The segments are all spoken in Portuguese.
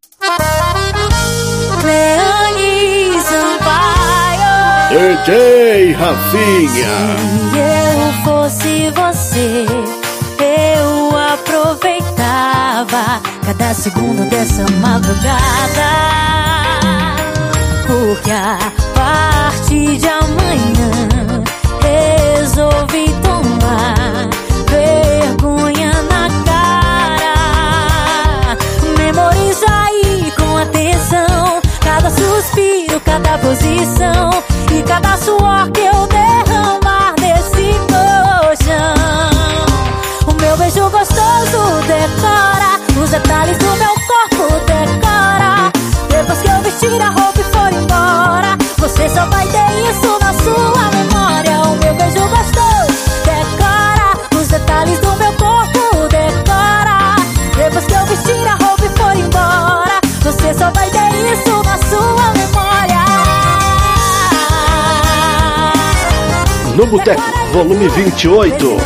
Leone Sampaio. DJ Rafinha. Se eu fosse você, eu aproveitava cada segundo dessa madrugada, porque a partir de amanhã resolvi tomar vergonha na cara. Memoriza aí com atenção cada suspiro, cada posição e cada suor que eu derramar nesse colchão. O meu beijo gostoso decora os detalhes do meu corpo, decora. Depois que eu vestir a roupa e for embora, você só vai ter isso na sua memória. O meu beijo gostoso decora os detalhes do meu corpo, decora. Depois que eu vestir a roupa e for embora, você só vai ter isso na sua memória. No Boteco, volume 28.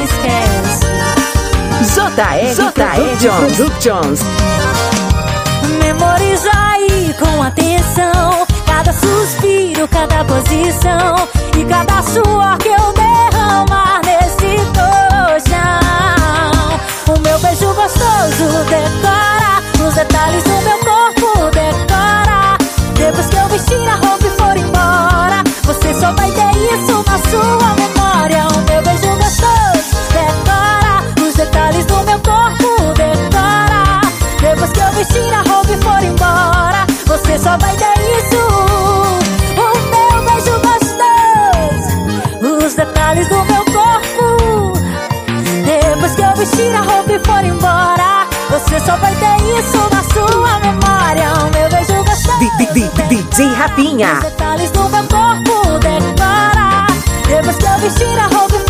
JR Productions. Memoriza aí com atenção cada suspiro, cada posição e cada suor que eu derramar nesse colchão. O meu beijo gostoso decora os detalhes do meu corpo, decora. Depois que eu vestir a roupa e for embora, você só vai ter isso na sua memória. O meu beijo gostoso decora os detalhes do meu corpo, decora. Depois que eu vestir a roupa e for embora, você só vai ter isso. O meu beijo gostoso, os detalhes do meu corpo. Depois que eu vestir a roupa e for embora, você só vai ter isso na sua memória. O meu beijo gostoso, DJ Rafinha. os detalhes do meu corpo, decora. Depois que eu vestir a roupa e